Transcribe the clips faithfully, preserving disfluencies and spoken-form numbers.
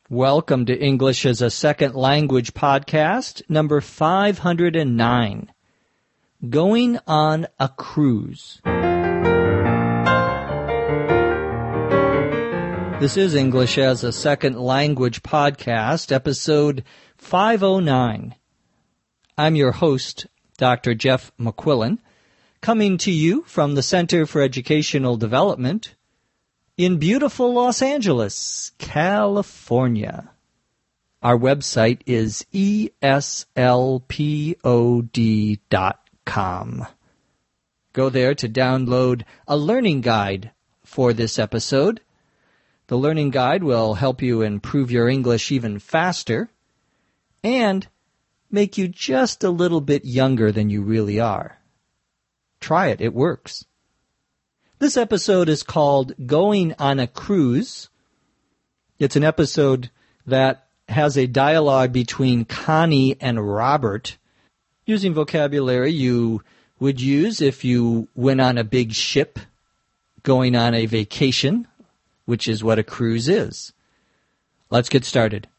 Welcome to English as a Second Language podcast, number five hundred nine, Going on a Cruise. This is English as a Second Language podcast, episode five oh nine. I'm your host, Doctor Jeff McQuillan, coming to you from the Center for Educational Development in beautiful Los Angeles, California. Our website is E S L P O D dot com. Go there to download a learning guide for this episode. The learning guide will help you improve your English even faster and make you just a little bit younger than you really are. Try it. It works. This episode is called Going on a Cruise. It's an episode that has a dialogue between Connie and Robert, using vocabulary you would use if you went on a big ship going on a vacation, which is what a cruise is. Let's get started.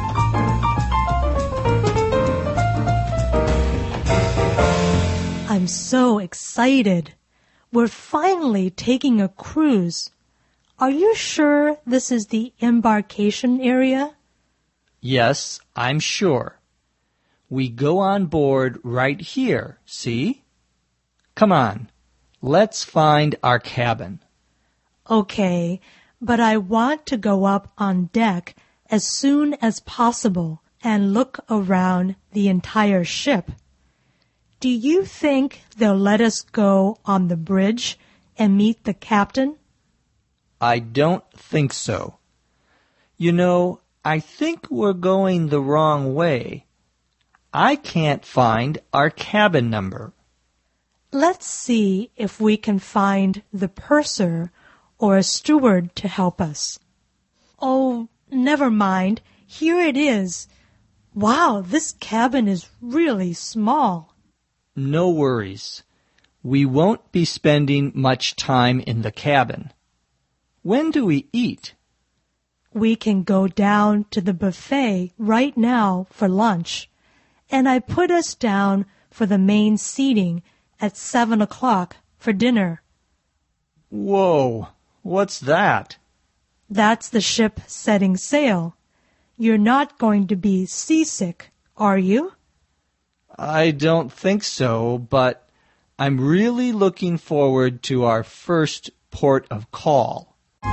I'm so excited. We're finally taking a cruise. Are you sure this is the embarkation area? Yes, I'm sure. We go on board right here, see? Come on, let's find our cabin. Okay, but I want to go up on deck as soon as possible and look around the entire ship. Do you think they'll let us go on the bridge and meet the captain? I don't think so. You know, I think we're going the wrong way. I can't find our cabin number. Let's see if we can find the purser or a steward to help us. Oh, never mind. Here it is. Wow, this cabin is really small. No worries. We won't be spending much time in the cabin. When do we eat? We can go down to the buffet right now for lunch, and I put us down for the main seating at seven o'clock for dinner. Whoa, what's that? That's the ship setting sail. You're not going to be seasick, are you? I don't think so, but I'm really looking forward to our first port of call.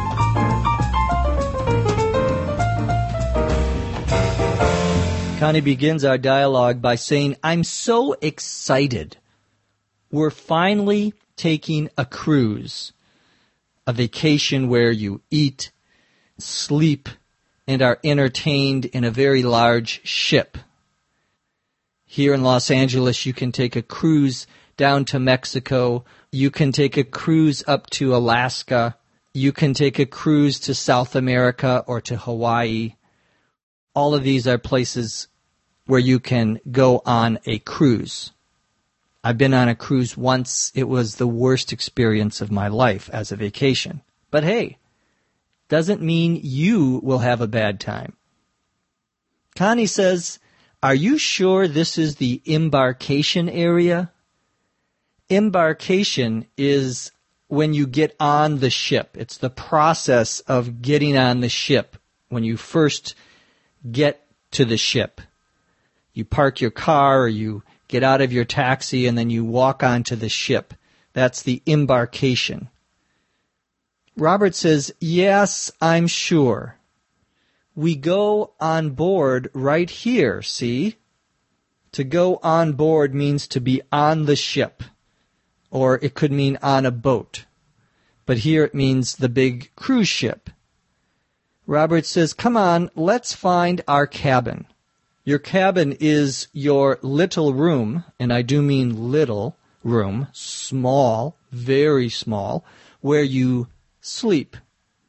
Connie begins our dialogue by saying, I'm so excited. We're finally taking a cruise, a vacation where you eat, sleep, and are entertained in a very large ship. Here in Los Angeles, you can take a cruise down to Mexico. You can take a cruise up to Alaska. You can take a cruise to South America or to Hawaii. All of these are places where you can go on a cruise. I've been on a cruise once. It was the worst experience of my life as a vacation. But hey, doesn't mean you will have a bad time. Connie says, are you sure this is the embarkation area? Embarkation is when you get on the ship. It's the process of getting on the ship when you first get to the ship. You park your car or you get out of your taxi and then you walk onto the ship. That's the embarkation. Robert says, yes, I'm sure. We go on board right here, see? To go on board means to be on the ship, or it could mean on a boat. But here it means the big cruise ship. Robert says, come on, let's find our cabin. Your cabin is your little room, and I do mean little room, small, very small, where you sleep.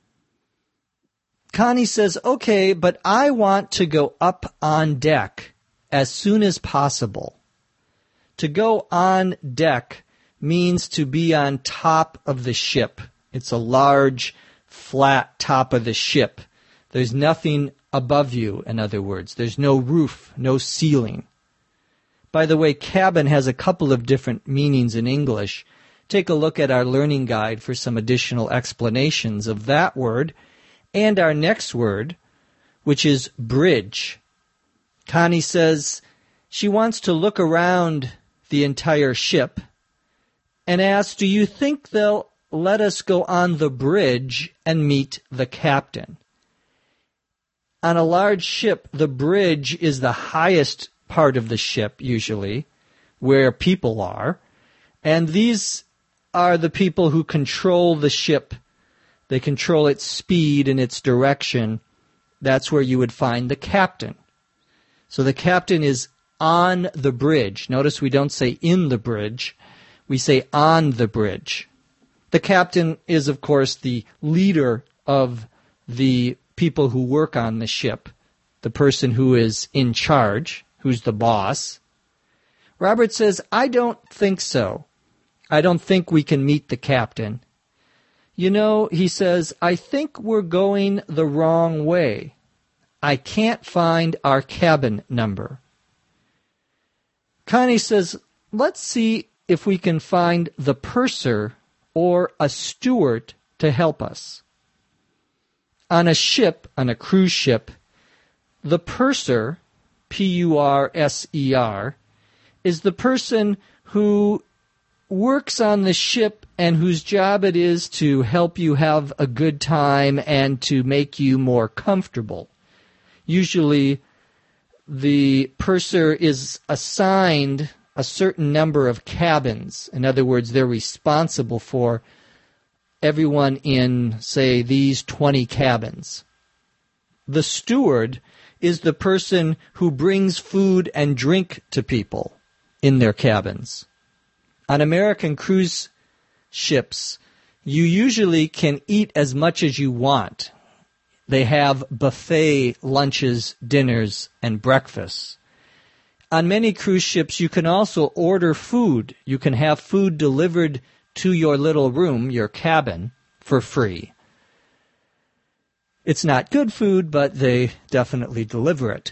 Connie says, okay, but I want to go up on deck as soon as possible. To go on deck means to be on top of the ship. It's a large, flat top of the ship. There's nothing above you, in other words. There's no roof, no ceiling. By the way, cabin has a couple of different meanings in English. Take a look at our learning guide for some additional explanations of that word and our next word, which is bridge. Connie says she wants to look around the entire ship and asks, do you think they'll let us go on the bridge and meet the captain? On a large ship, the bridge is the highest part of the ship, usually, where people are. And these are the people who control the ship. They control its speed and its direction. That's where you would find the captain. So the captain is on the bridge. Notice we don't say in the bridge. We say on the bridge. The captain is, of course, the leader of the people who work on the ship, the person who is in charge, who's the boss. Robert says, I don't think so. I don't think we can meet the captain. You know, he says, I think we're going the wrong way. I can't find our cabin number. Connie says, let's see if we can find the purser or a steward to help us. On a ship, on a cruise ship, the purser, P U R S E R, is the person who works on the ship and whose job it is to help you have a good time and to make you more comfortable. Usually, the purser is assigned a certain number of cabins. In other words, they're responsible for everyone in, say, these twenty cabins. The steward is the person who brings food and drink to people in their cabins. On American cruise ships, you usually can eat as much as you want. They have buffet lunches, dinners, and breakfasts. On many cruise ships, you can also order food. You can have food delivered to your little room, your cabin, for free. It's not good food, but they definitely deliver it.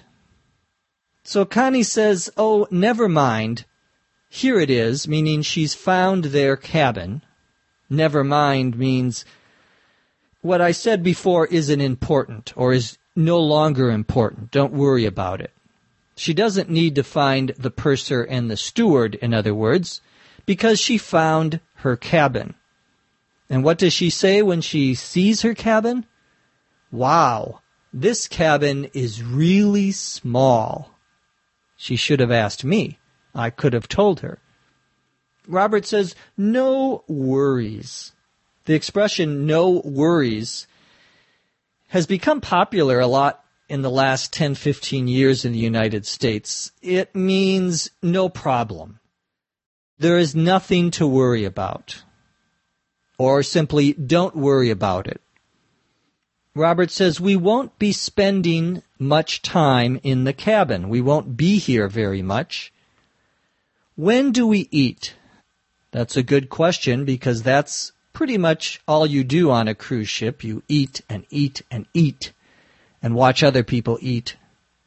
So Connie says, oh, never mind. Here it is, meaning she's found their cabin. Never mind means what I said before isn't important or is no longer important. Don't worry about it. She doesn't need to find the purser and the steward, in other words, because she found her cabin. And what does she say when she sees her cabin? Wow, this cabin is really small. She should have asked me. I could have told her. Robert says, no worries. The expression no worries has become popular a lot in the last ten, fifteen years in the United States. It means no problem. There is nothing to worry about. Or simply, don't worry about it. Robert says, we won't be spending much time in the cabin. We won't be here very much. When do we eat? That's a good question because that's pretty much all you do on a cruise ship. You eat and eat and eat and watch other people eat.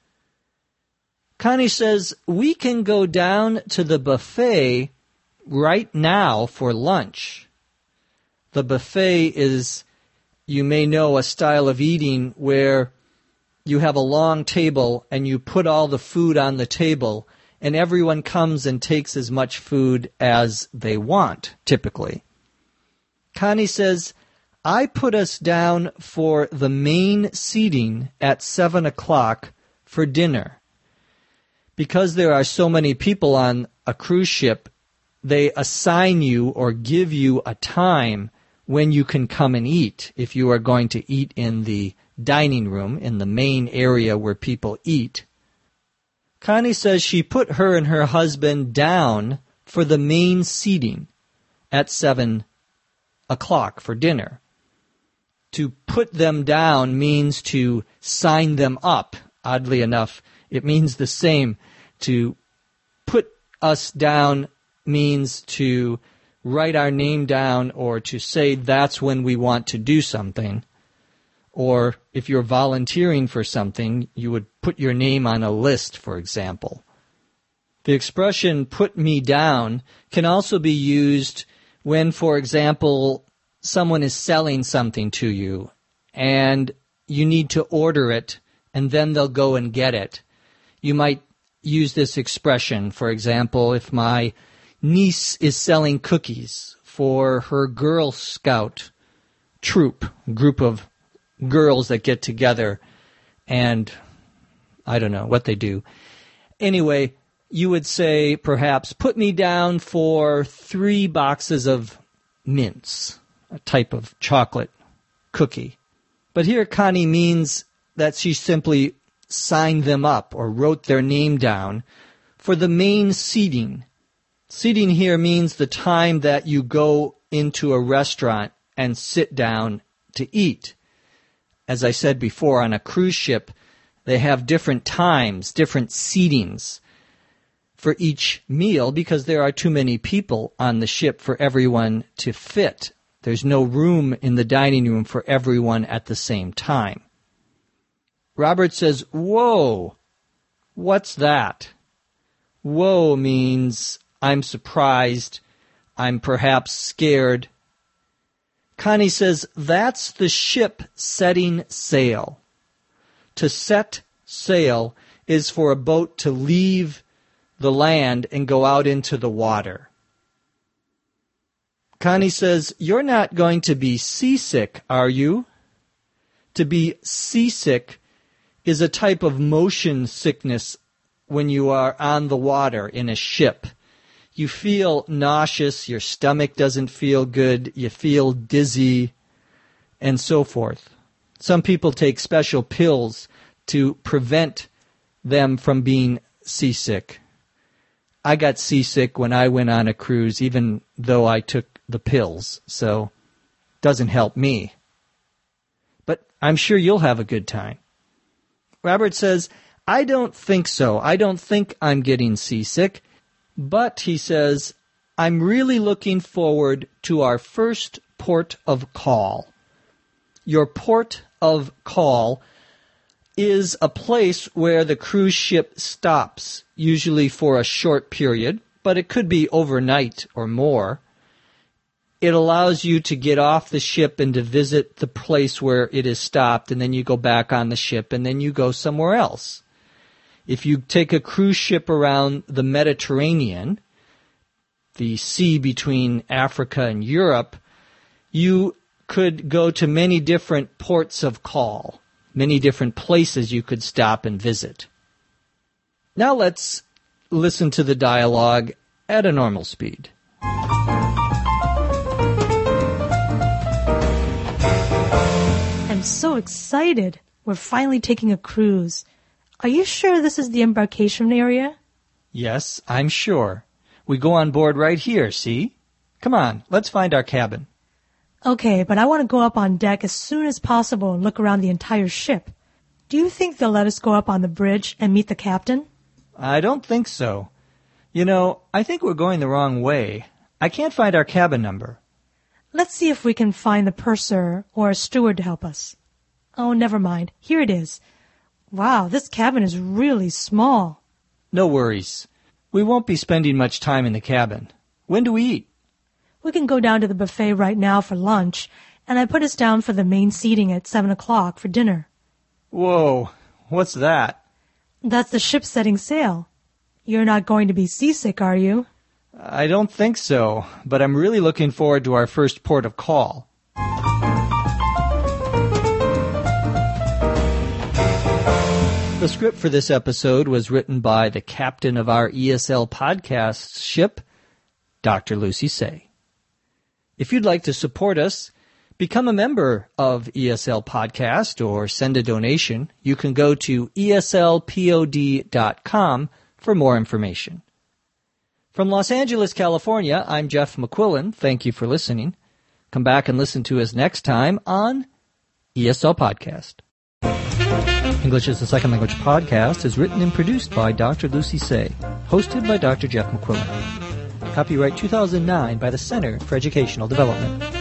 Connie says, we can go down to the buffet right now for lunch. The buffet is, you may know, a style of eating where you have a long table and you put all the food on the table and everyone comes and takes as much food as they want, typically. Connie says, I put us down for the main seating at seven o'clock for dinner. Because there are so many people on a cruise ship, they assign you or give you a time when you can come and eat if you are going to eat in the dining room, in the main area where people eat. Connie says she put her and her husband down for the main seating at seven o'clock for dinner. To put them down means to sign them up. Oddly enough, it means the same. To put us down means to write our name down or to say that's when we want to do something. Or if you're volunteering for something, you would put your name on a list, for example. The expression "put me down" can also be used when, for example, someone is selling something to you and you need to order it and then they'll go and get it. You might use this expression, for example, if my niece is selling cookies for her Girl Scout troop, group of girls that get together and I don't know what they do. Anyway, you would say, perhaps, "Put me down for three boxes of mints," a type of chocolate cookie. But here Connie means that she simply signed them up or wrote their name down for the main seating. Seating here means the time that you go into a restaurant and sit down to eat. As I said before, on a cruise ship, they have different times, different seatings for each meal because there are too many people on the ship for everyone to fit. There's no room in the dining room for everyone at the same time. Robert says, "Whoa, what's that?" Whoa means I'm surprised, I'm perhaps scared. Connie says, "That's the ship setting sail." To set sail is for a boat to leave the land and go out into the water. Connie says, "You're not going to be seasick, are you?" To be seasick is a type of motion sickness when you are on the water in a ship. You feel nauseous, your stomach doesn't feel good, you feel dizzy, and so forth. Some people take special pills to prevent them from being seasick. I got seasick when I went on a cruise, even though I took the pills, so it doesn't help me. But I'm sure you'll have a good time. Robert says, "I don't think so. I don't think I'm getting seasick. But," he says, "I'm really looking forward to our first port of call." Your port of call is a place where the cruise ship stops, usually for a short period, but it could be overnight or more. It allows you to get off the ship and to visit the place where it is stopped, and then you go back on the ship, and then you go somewhere else. If you take a cruise ship around the Mediterranean, the sea between Africa and Europe, you could go to many different ports of call, many different places you could stop and visit. Now let's listen to the dialogue at a normal speed. I'm so excited. We're finally taking a cruise. Are you sure this is the embarkation area? Yes, I'm sure. We go on board right here, see? Come on, let's find our cabin. Okay, but I want to go up on deck as soon as possible and look around the entire ship. Do you think they'll let us go up on the bridge and meet the captain? I don't think so. You know, I think we're going the wrong way. I can't find our cabin number. Let's see if we can find the purser or a steward to help us. Oh, never mind. Here it is. Wow, this cabin is really small. No worries. We won't be spending much time in the cabin. When do we eat? We can go down to the buffet right now for lunch, and I put us down for the main seating at seven o'clock for dinner. Whoa, what's that? That's the ship setting sail. You're not going to be seasick, are you? I don't think so, but I'm really looking forward to our first port of call. The script for this episode was written by the captain of our E S L podcast ship, Doctor Lucy Say. If you'd like to support us, become a member of E S L Podcast or send a donation, you can go to E S L pod dot com for more information. From Los Angeles, California, I'm Jeff McQuillan. Thank you for listening. Come back and listen to us next time on E S L Podcast. English is the Second Language podcast is written and produced by Doctor Lucy Say, hosted by Doctor Jeff McQuillan. Copyright two thousand nine by the Center for Educational Development.